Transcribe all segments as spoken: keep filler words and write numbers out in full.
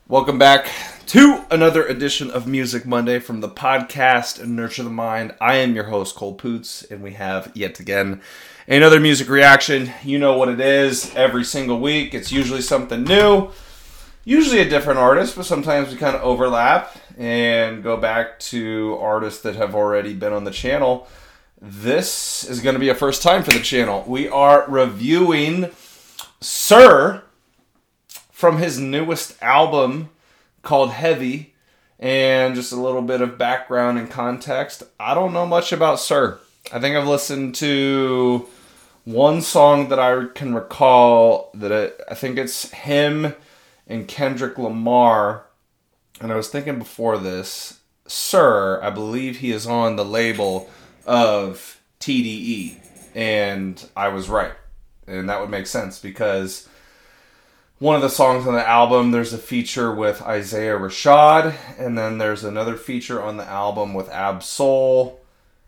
Welcome back to another edition of Music Monday from the podcast Nurture the Mind. I am your host, Cole Poots, and we have yet again another music reaction. You know what it is every single week. It's usually something new, usually a different artist, but sometimes we kind of overlap and go back to artists that have already been on the channel. This is going to be a first time for the channel. We are reviewing Sir from his newest album called Heavy, and just a little bit of background and context. I don't know much about Sir. I think I've listened to one song that I can recall that it, I think it's him and Kendrick Lamar. And I was thinking before this, Sir, I believe he is on the label of T D E. And I was right. And that would make sense because one of the songs on the album, there's a feature with Isaiah Rashad, and then there's another feature on the album with Ab-Soul,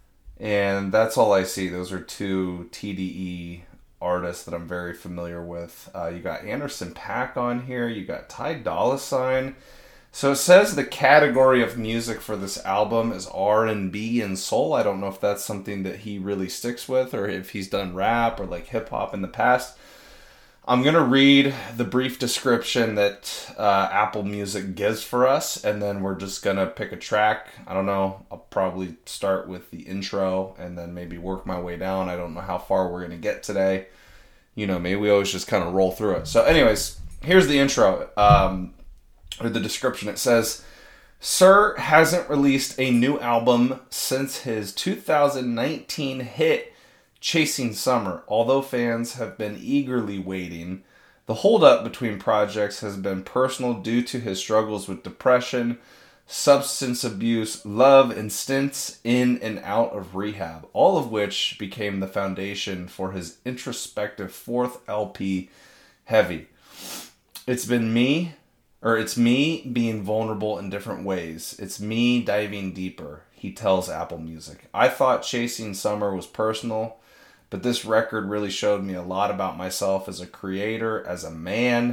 and that's all I see. Those are two T D E artists that I'm very familiar with. Uh, you got Anderson .Paak on here, you got Ty Dolla $ign. So it says the category of music for this album is R and B and soul. I don't know if that's something that he really sticks with, or if he's done rap or like hip-hop in the past. I'm going to read the brief description that uh, Apple Music gives for us, and then we're just going to pick a track. I don't know. I'll probably start with the intro and then maybe work my way down. I don't know how far we're going to get today. You know, maybe we always just kind of roll through it. So anyways, here's the intro, um, or the description. It says, Sir hasn't released a new album since his two thousand nineteen hit Chasing Summer. Although fans have been eagerly waiting, the holdup between projects has been personal due to his struggles with depression, substance abuse, love, and stints in and out of rehab, all of which became the foundation for his introspective fourth L P, Heavy. It's been me, or it's me being vulnerable in different ways. It's me diving deeper, he tells Apple Music. I thought Chasing Summer was personal, but this record really showed me a lot about myself as a creator, as a man,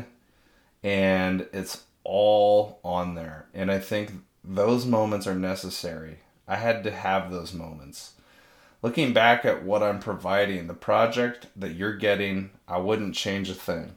and it's all on there. And I think those moments are necessary. I had to have those moments. Looking back at what I'm providing, the project that you're getting, I wouldn't change a thing.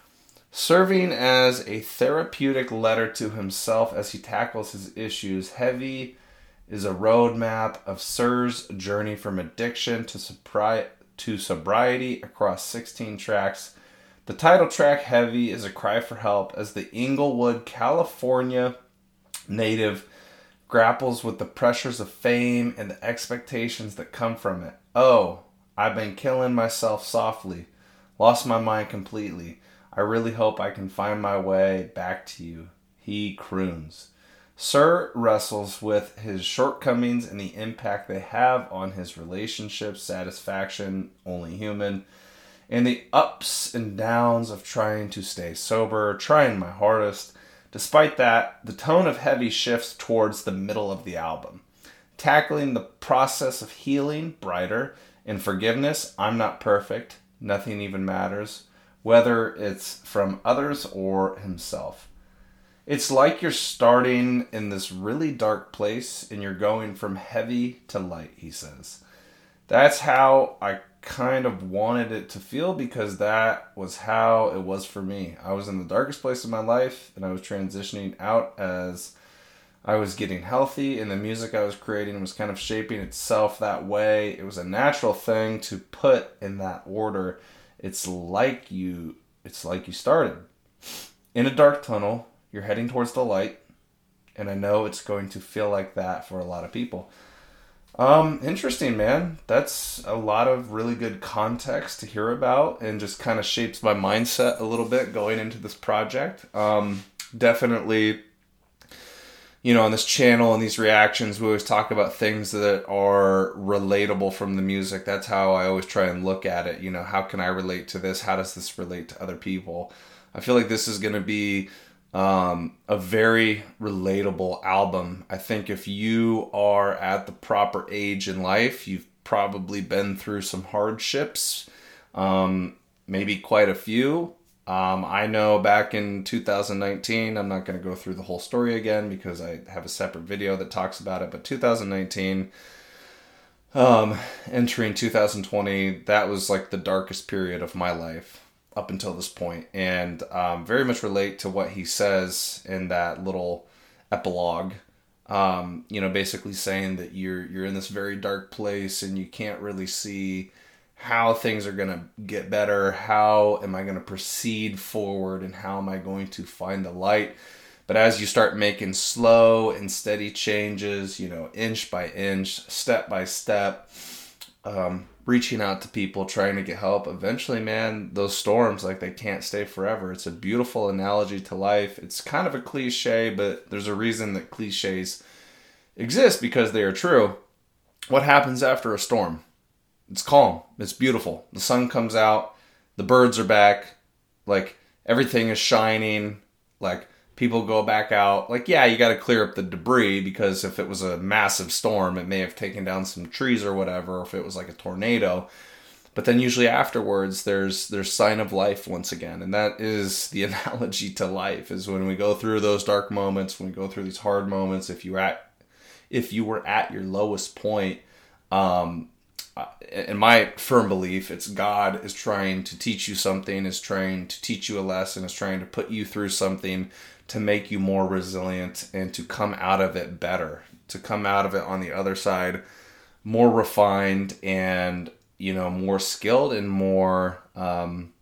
Serving as a therapeutic letter to himself as he tackles his issues, Heavy is a roadmap of Sir's journey from addiction to sobriety. to sobriety across sixteen tracks. The title track, Heavy, is a cry for help as the Inglewood, California native grapples with the pressures of fame and the expectations that come from it. Oh, I've been killing myself softly, lost my mind completely. I really hope I can find my way back to you, he croons. Sir wrestles with his shortcomings and the impact they have on his relationships, satisfaction, only human, and the ups and downs of trying to stay sober, trying my hardest. Despite that, the tone of Heavy shifts towards the middle of the album. Tackling the process of healing, brighter, and forgiveness, I'm not perfect, nothing even matters, whether it's from others or himself. It's like you're starting in this really dark place and you're going from heavy to light, he says. That's how I kind of wanted it to feel because that was how it was for me. I was in the darkest place of my life and I was transitioning out as I was getting healthy, and the music I was creating was kind of shaping itself that way. It was a natural thing to put in that order. It's like you, it's like you started in a dark tunnel. You're heading towards the light, and I know it's going to feel like that for a lot of people. Um, interesting, man. That's a lot of really good context to hear about, and just kind of shapes my mindset a little bit going into this project. Um, definitely, you know, on this channel and these reactions, we always talk about things that are relatable from the music. That's how I always try and look at it. You know, how can I relate to this? How does this relate to other people? I feel like this is going to be Um, a very relatable album. I think if you are at the proper age in life, you've probably been through some hardships, um, maybe quite a few, Um, I know back in two thousand nineteen, I'm not going to go through the whole story again because I have a separate video that talks about it, but two thousand nineteen, um, entering two thousand twenty, that was like the darkest period of my life up until this point, and um, very much relate to what he says in that little epilogue. Um, you know, basically saying that you're you're in this very dark place and you can't really see how things are going to get better, how am I going to proceed forward, and how am I going to find the light. But as you start making slow and steady changes, you know, inch by inch, step by step, um, reaching out to people, trying to get help, eventually, man, those storms, like, they can't stay forever. It's a beautiful analogy to life. It's kind of a cliche, but there's a reason that cliches exist, because they are true. What happens after a storm? It's calm. It's beautiful. The sun comes out. The birds are back. Like, everything is shining. Like, people go back out. Like, yeah, you got to clear up the debris, because if it was a massive storm, it may have taken down some trees or whatever, or if it was like a tornado. But then usually afterwards, there's there's sign of life once again. And that is the analogy to life, is when we go through those dark moments, when we go through these hard moments, if you at if you were at your lowest point, um, in my firm belief, it's God is trying to teach you something, is trying to teach you a lesson, is trying to put you through something to make you more resilient and to come out of it better, to come out of it on the other side more refined and, you know, more skilled and more um,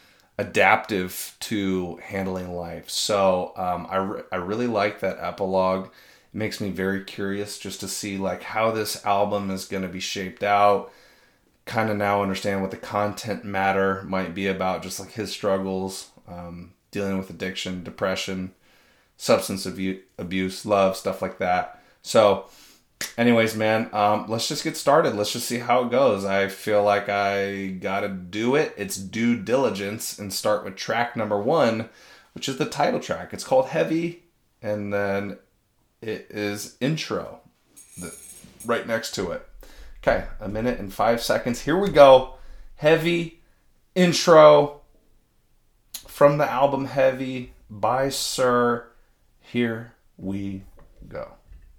adaptive to handling life. So um, I, re- I really like that epilogue. It makes me very curious just to see like how this album is going to be shaped out. Kind of now understand what the content matter might be about, just like his struggles, um, dealing with addiction, depression, substance abuse, abuse, love, stuff like that. So anyways, man, um, let's just get started. Let's just see how it goes. I feel like I gotta do it. It's due diligence, and start with track number one, which is the title track. It's called Heavy, and then it is Intro the, right next to it. Okay, a minute and five seconds. Here we go. Heavy, Intro, from the album Heavy by Sir. Here we go.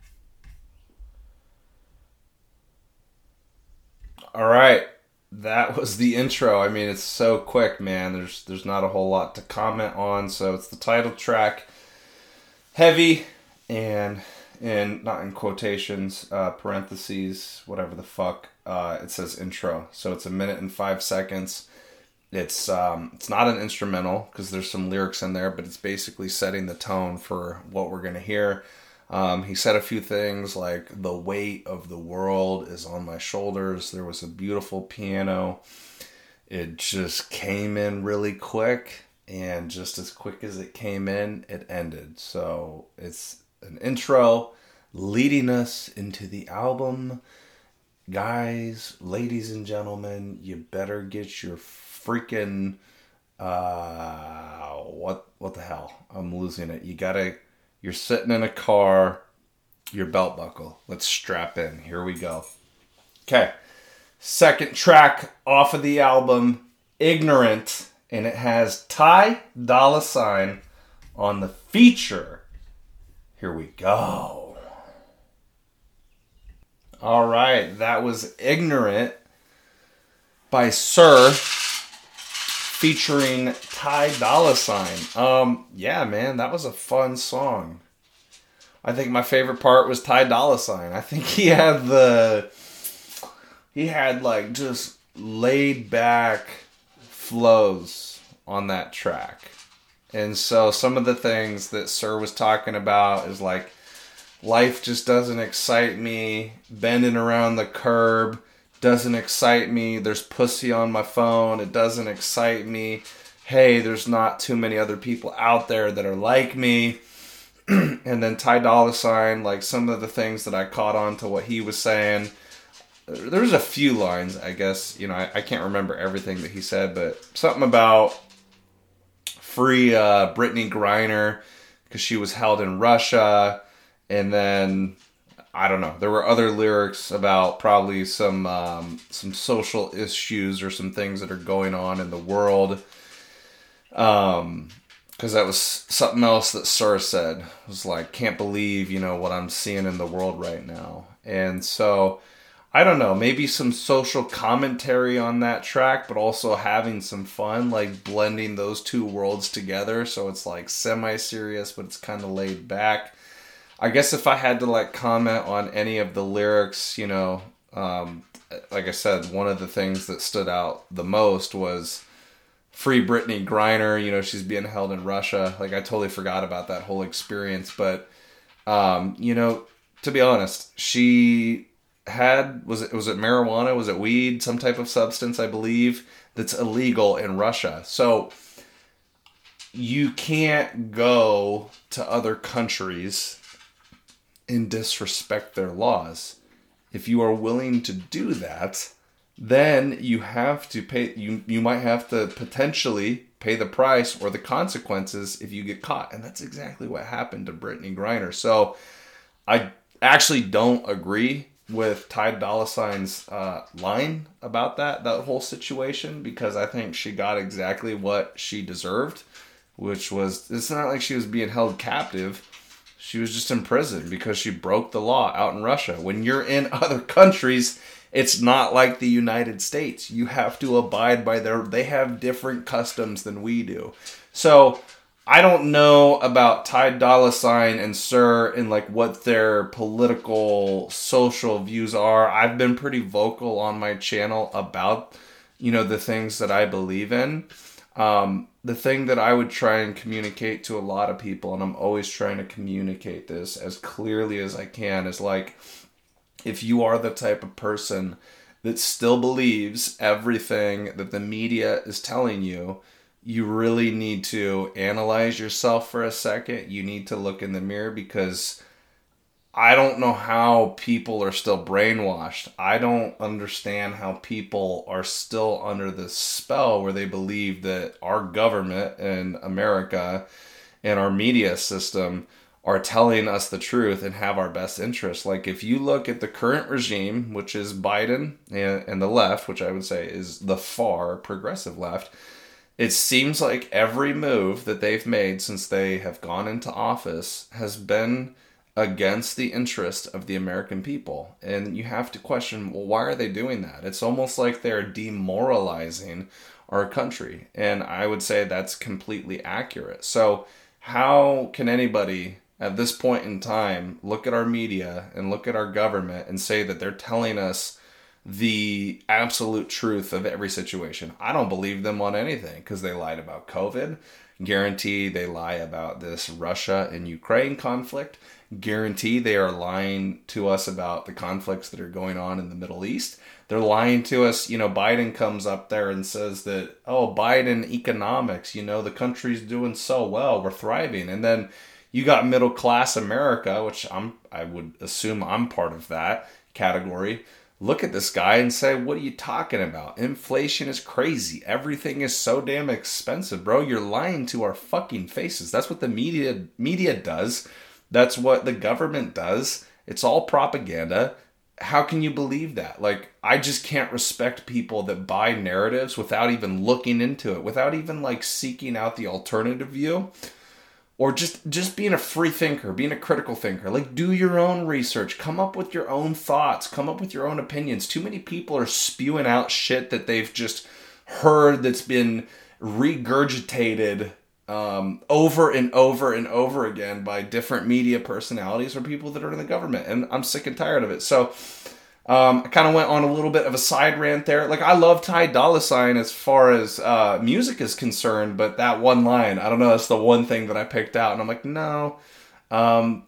All right, that was the intro. I mean, it's so quick, man. There's there's not a whole lot to comment on. So it's the title track, Heavy, and in not in quotations, uh, parentheses, whatever the fuck, uh, it says intro. So it's a minute and five seconds. It's um, it's not an instrumental because there's some lyrics in there, but it's basically setting the tone for what we're gonna hear. Um, he said a few things like, the weight of the world is on my shoulders. There was a beautiful piano. It just came in really quick, and just as quick as it came in, it ended. So it's an intro leading us into the album. Guys, ladies and gentlemen, you better get your freaking, uh, what, what the hell? I'm losing it. You gotta... You're sitting in a car, your belt buckle. Let's strap in. Here we go. Okay. Second track off of the album, Ignorant, and it has Ty Dolla Sign on the feature. Here we go. All right, that was Ignorant by Sir, featuring Ty Dolla Sign. Um, yeah, man, that was a fun song. I think my favorite part was Ty Dolla Sign. I think he had the, he had like just laid back flows on that track. And so some of the things that Sir was talking about is like, life just doesn't excite me, bending around the curb doesn't excite me. There's pussy on my phone. It doesn't excite me. Hey, there's not too many other people out there that are like me. And then Ty Dolla Sign, like some of the things that I caught on to what he was saying. There's a few lines, I guess. You know, I, I can't remember everything that he said, but something about free uh, Brittany Griner because she was held in Russia. And then... I don't know. There were other lyrics about probably some um, some social issues or some things that are going on in the world. Um, because that was something else that Sir said. It was like, can't believe, you know, what I'm seeing in the world right now. And so, I don't know, maybe some social commentary on that track, but also having some fun, like blending those two worlds together. So it's like semi-serious, but it's kind of laid back. I guess if I had to like comment on any of the lyrics, you know, um, like I said, one of the things that stood out the most was free Brittany Griner. You know, she's being held in Russia. Like, I totally forgot about that whole experience. But, um, you know, to be honest, she had, was it, was it marijuana? Was it weed? Some type of substance, I believe, that's illegal in Russia. So you can't go to other countries and disrespect their laws. If you are willing to do that, then you have to pay, you, you might have to potentially pay the price or the consequences if you get caught. And that's exactly what happened to Brittany Griner. So I actually don't agree with Ty Dolla $ign's uh, line about that, that whole situation, because I think she got exactly what she deserved, which was, it's not like she was being held captive. She was just in prison because she broke the law out in Russia. When you're in other countries, it's not like the United States. You have to abide by their, they have different customs than we do. So I don't know about Ty Dolla $ign and Sir and like what their political, social views are. I've been pretty vocal on my channel about, you know, the things that I believe in. Um, the thing that I would try and communicate to a lot of people, and I'm always trying to communicate this as clearly as I can, is like, if you are the type of person that still believes everything that the media is telling you, you really need to analyze yourself for a second. You need to look in the mirror, because I don't know how people are still brainwashed. I don't understand how people are still under this spell where they believe that our government in America and our media system are telling us the truth and have our best interests. Like, if you look at the current regime, which is Biden and, and the left, which I would say is the far progressive left, it seems like every move that they've made since they have gone into office has been against the interest of the American people. And you have to question, well, why are they doing that? It's almost like they're demoralizing our country. And I would say that's completely accurate. So how can anybody at this point in time look at our media and look at our government and say that they're telling us the absolute truth of every situation? I don't believe them on anything, because they lied about COVID. Guarantee they lie about this Russia and Ukraine conflict. Guarantee they are lying to us about the conflicts that are going on in the Middle East. They're lying to us. You know, Biden comes up there and says that, oh, Biden economics, you know, the country's doing so well, we're thriving. And then you got middle class America, which I'm, I would assume I'm part of that category. Look at this guy and say, what are you talking about? Inflation is crazy. Everything is so damn expensive, bro. You're lying to our fucking faces. That's what the media media does. That's what the government does. It's all propaganda. How can you believe that? Like, I just can't respect people that buy narratives without even looking into it, without even like seeking out the alternative view. Or just, just being a free thinker, being a critical thinker. Like, do your own research. Come up with your own thoughts. Come up with your own opinions. Too many people are spewing out shit that they've just heard that's been regurgitated um, over and over and over again by different media personalities or people that are in the government. And I'm sick and tired of it. So um, I kind of went on a little bit of a side rant there. Like, I love Ty Dolla $ign as far as uh, music is concerned, but that one line, I don't know, that's the one thing that I picked out. And I'm like, no, um,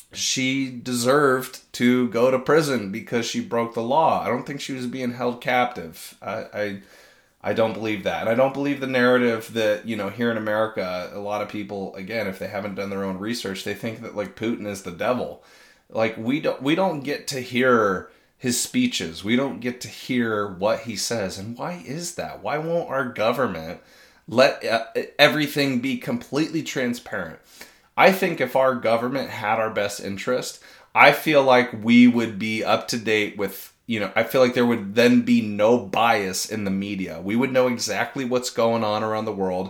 she deserved to go to prison because she broke the law. I don't think she was being held captive. I, I, I don't believe that. And I don't believe the narrative that, you know, here in America, a lot of people, again, if they haven't done their own research, they think that like Putin is the devil. Like, we don't, we don't get to hear his speeches. We don't get to hear what he says. And why is that? Why won't our government let uh, everything be completely transparent? I think if our government had our best interest, I feel like we would be up to date with, you know, I feel like there would then be no bias in the media. We would know exactly what's going on around the world.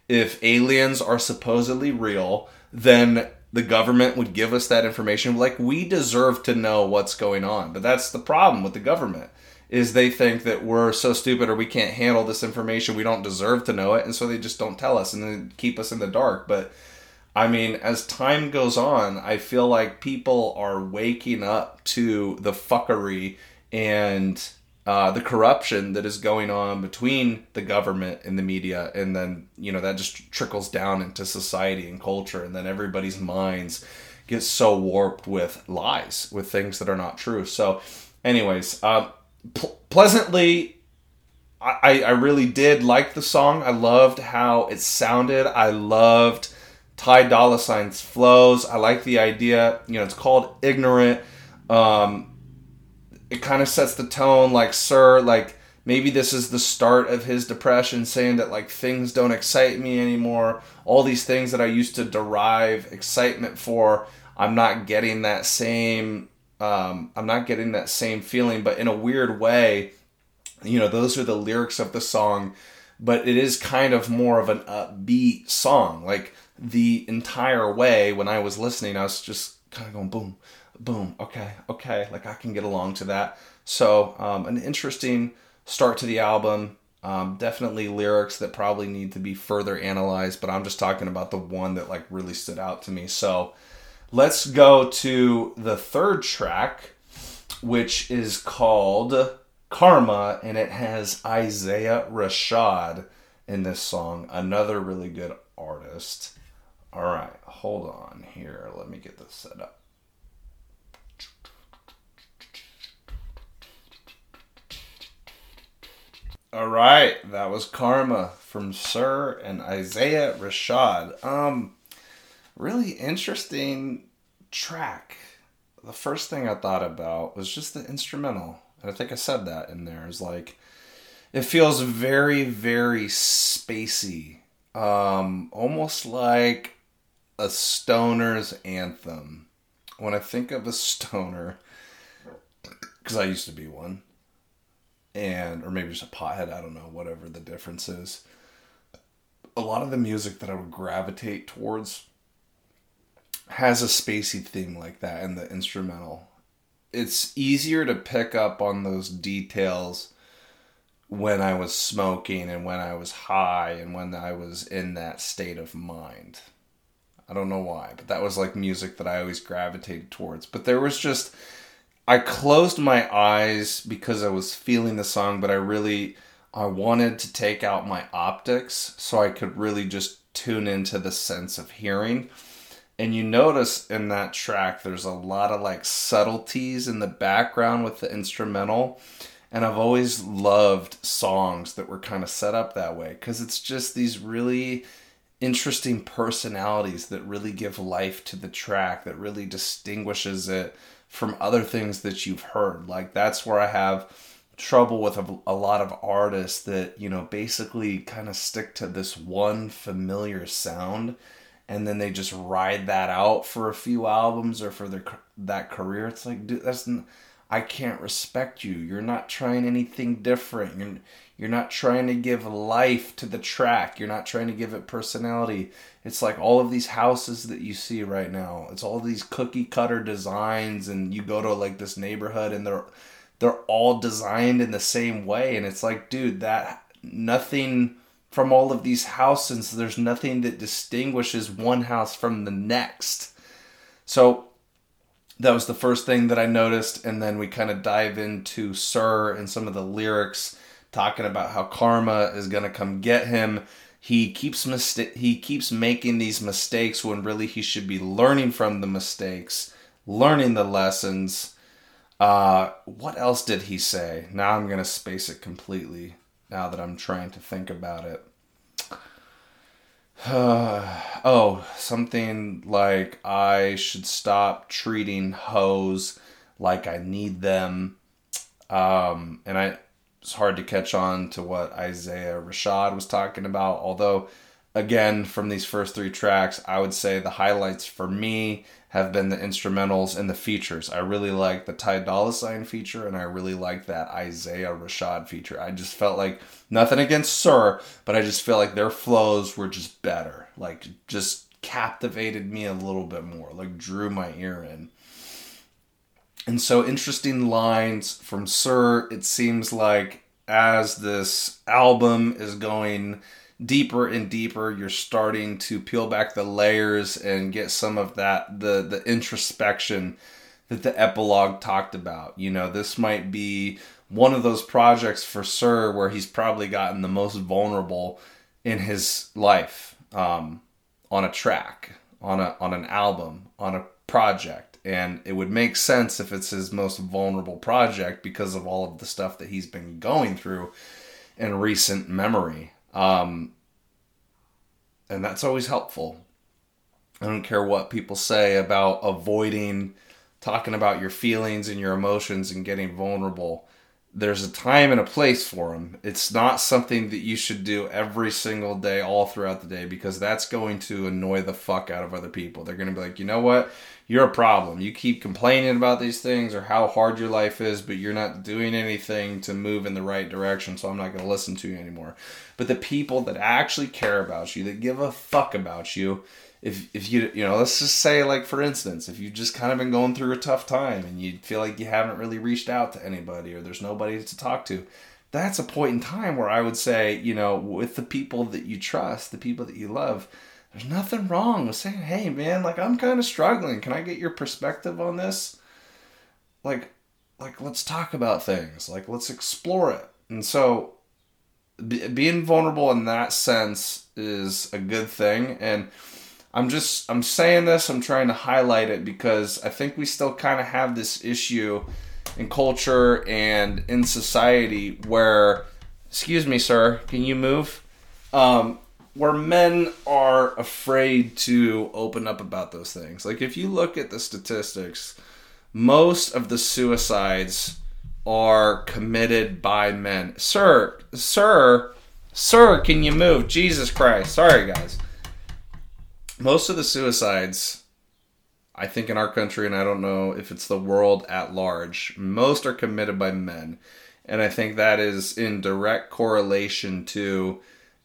if aliens are supposedly real, then the government would give us that information. Like, we deserve to know what's going on. But that's the problem with the government, is they think that we're so stupid or we can't handle this information, we don't deserve to know it, and so they just don't tell us and then keep us in the dark. But I mean, as time goes on, I feel like people are waking up to the fuckery and uh, the corruption that is going on between the government and the media. And then, you know, that just trickles down into society and culture. And then everybody's minds get so warped with lies, with things that are not true. So anyways, uh, pl- pleasantly, I, I really did like the song. I loved how it sounded. I loved Ty Dolla Sign's flows. I like the idea. You know, it's called Ignorant. Um, it kind of sets the tone, like, sir, like, maybe this is the start of his depression, saying that, like, things don't excite me anymore. All these things that I used to derive excitement for, I'm not getting that same, um, I'm not getting that same feeling. But in a weird way, you know, those are the lyrics of the song, but it is kind of more of an upbeat song. Like, the entire way when I was listening, I was just kind of going boom, boom, okay, okay, like I can get along to that. So um, an interesting start to the album. Um, definitely lyrics that probably need to be further analyzed, but I'm just talking about the one that like really stood out to me. So let's go to the third track, which is called Karma, and it has Isaiah Rashad in this song, another really good artist. All right, hold on here. Let me get this set up. All right, that was Karma from Sir and Isaiah Rashad. Um, really interesting track. The first thing I thought about was just the instrumental. And I think I said that in there. Is like, it feels very, very spacey. Um, almost like a stoner's anthem. When I think of a stoner, because I used to be one, and or maybe just a pothead, I don't know, whatever the difference is. A lot of the music that I would gravitate towards has a spacey theme like that in the instrumental. It's easier to pick up on those details when I was smoking and when I was high and when I was in that state of mind. I don't know why, but that was like music that I always gravitated towards. But there was just, I closed my eyes because I was feeling the song, but I really, I wanted to take out my optics so I could really just tune into the sense of hearing. And you notice in that track, there's a lot of like subtleties in the background with the instrumental. And I've always loved songs that were kind of set up that way, because it's just these really interesting personalities that really give life to the track, that really distinguishes it from other things that you've heard. Like, that's where I have trouble with a, a lot of artists that, you know, basically kind of stick to this one familiar sound, and then they just ride that out for a few albums or for their that career. It's like, dude, that's I can't respect you. You're not trying anything different. You're you're not trying to give life to the track. You're not trying to give it personality. It's like all of these houses that you see right now. It's all these cookie cutter designs, and you go to like this neighborhood and they're they're all designed in the same way, and it's like, dude, that nothing from all of these houses, there's nothing that distinguishes one house from the next. So that was the first thing that I noticed, and then we kind of dive into Sir and some of the lyrics talking about how karma is going to come get him. He keeps mista- he keeps making these mistakes when really he should be learning from the mistakes, learning the lessons. Uh, what else did he say? Now I'm going to space it completely now that I'm trying to think about it. Uh, oh, something like I should stop treating hoes like I need them. Um, and I it's hard to catch on to what Isaiah Rashad was talking about. Although, again, from these first three tracks, I would say the highlights for me have been the instrumentals and the features. I really like the Ty Dolla Sign feature, and I really like that Isaiah Rashad feature. I just felt like, nothing against Sir, but I just feel like their flows were just better. Like, just captivated me a little bit more. Like, drew my ear in. And so, interesting lines from Sir. It seems like as this album is going deeper and deeper, you're starting to peel back the layers and get some of that, the the introspection that the epilogue talked about. You know, this might be one of those projects for Sir where he's probably gotten the most vulnerable in his life, um, on a track, on a on an album, on a project. And it would make sense if it's his most vulnerable project because of all of the stuff that he's been going through in recent memory. Um, and that's always helpful. I don't care what people say about avoiding talking about your feelings and your emotions and getting vulnerable. There's a time and a place for them. It's not something that you should do every single day, all throughout the day, because that's going to annoy the fuck out of other people. They're going to be like, you know what? You're a problem. You keep complaining about these things or how hard your life is, but you're not doing anything to move in the right direction, so I'm not going to listen to you anymore. But the people that actually care about you, that give a fuck about you, if if you, you know, let's just say, like, for instance, if you've just kind of been going through a tough time and you feel like you haven't really reached out to anybody or there's nobody to talk to, that's a point in time where I would say, you know, with the people that you trust, the people that you love, there's nothing wrong with saying, hey, man, like, I'm kind of struggling. Can I get your perspective on this? Like, like, let's talk about things. Like, let's explore it. And so be, being vulnerable in that sense is a good thing. And I'm just, I'm saying this, I'm trying to highlight it because I think we still kind of have this issue in culture and in society where, excuse me, sir, can you move? Um, where men are afraid to open up about those things. Like, if you look at the statistics, most of the suicides are committed by men. Sir, sir, sir, can you move? Jesus Christ. Sorry, guys. Most of the suicides, I think in our country, and I don't know if it's the world at large, most are committed by men. And I think that is in direct correlation to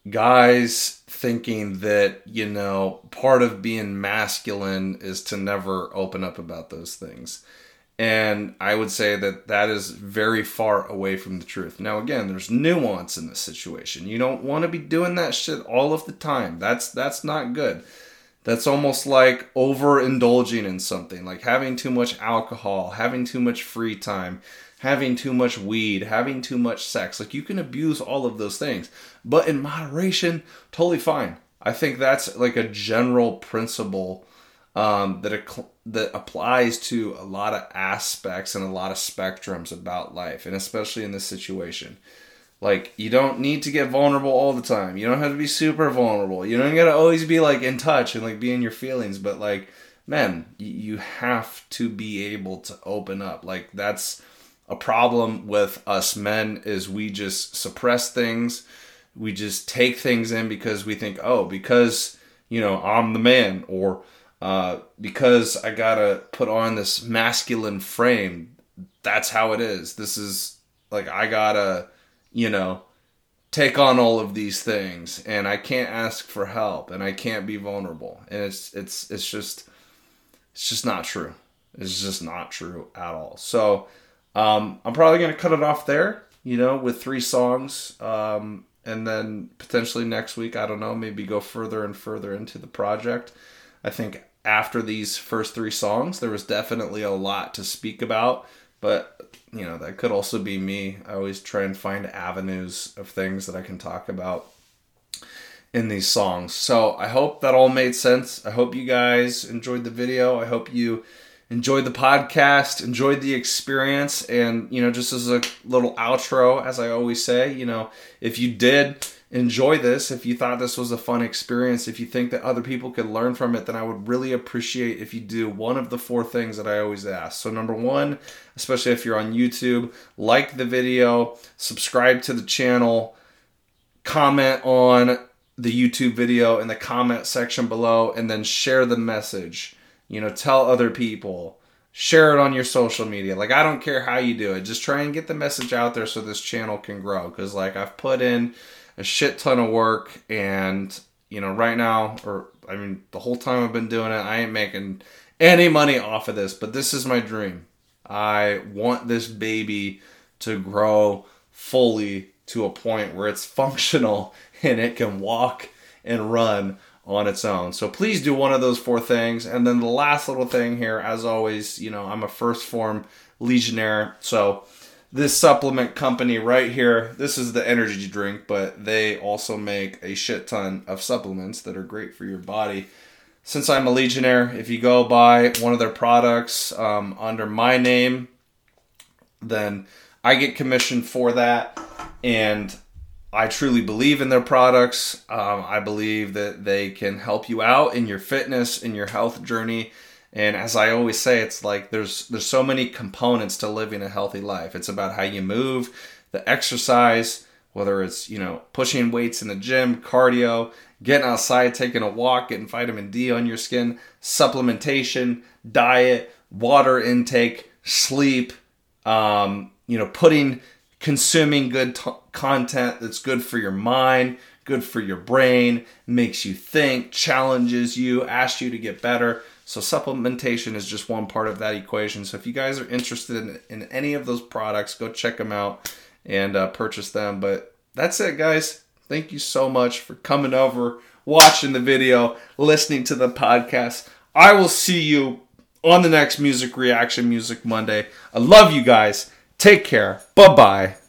guys thinking that, you know, part of being masculine is to never open up about those things. And I would say that that is very far away from the truth. Now, again, there's nuance in this situation. You don't want to be doing that shit all of the time. That's that's not good. That's almost like overindulging in something, like having too much alcohol, having too much free time, having too much weed, having too much sex. Like, you can abuse all of those things, but in moderation, totally fine. I think that's like a general principle um, that that applies to a lot of aspects and a lot of spectrums about life, and especially in this situation. Like, you don't need to get vulnerable all the time. You don't have to be super vulnerable. You don't gotta always be, like, in touch and, like, be in your feelings. But, like, man, you have to be able to open up. Like, that's a problem with us men, is we just suppress things. We just take things in because we think, oh, because, you know, I'm the man. Or uh, because I gotta put on this masculine frame. That's how it is. This is, like, I gotta, you know, take on all of these things, and I can't ask for help, and I can't be vulnerable. And it's, it's, it's just, it's just not true. It's just not true at all. So, um, I'm probably going to cut it off there, you know, with three songs. Um, and then potentially next week, I don't know, maybe go further and further into the project. I think after these first three songs, there was definitely a lot to speak about, but, you know, that could also be me. I always try and find avenues of things that I can talk about in these songs. So I hope that all made sense. I hope you guys enjoyed the video. I hope you enjoyed the podcast, enjoyed the experience. And, you know, just as a little outro, as I always say, you know, if you did enjoy this, if you thought this was a fun experience, if you think that other people could learn from it, then I would really appreciate if you do one of the four things that I always ask. So number one, especially if you're on YouTube, like the video, subscribe to the channel, comment on the YouTube video in the comment section below, and then share the message. You know, tell other people. Share it on your social media. Like, I don't care how you do it. Just try and get the message out there so this channel can grow. Because, like, I've put in a shit ton of work. And, you know, right now, or, I mean, the whole time I've been doing it, I ain't making any money off of this. But this is my dream. I want this baby to grow fully to a point where it's functional and it can walk and run on its own. So please do one of those four things. And then the last little thing here, as always, you know, I'm a first form Legionnaire. So this supplement company right here, this is the energy drink, but they also make a shit ton of supplements that are great for your body. Since I'm a Legionnaire, if you go buy one of their products um, under my name, then I get commissioned for that. And I truly believe in their products. Um, I believe that they can help you out in your fitness, in your health journey. And as I always say, it's like there's there's so many components to living a healthy life. It's about how you move, the exercise, whether it's, you know, pushing weights in the gym, cardio, getting outside, taking a walk, getting vitamin D on your skin, supplementation, diet, water intake, sleep, um, you know, putting... consuming good t- content that's good for your mind, good for your brain, makes you think, challenges you, asks you to get better. So supplementation is just one part of that equation. So if you guys are interested in, in any of those products, go check them out and uh, purchase them. But that's it, guys. Thank you so much for coming over, watching the video, listening to the podcast. I will see you on the next Music Reaction Music Monday. I love you guys. Take care. Bye-bye.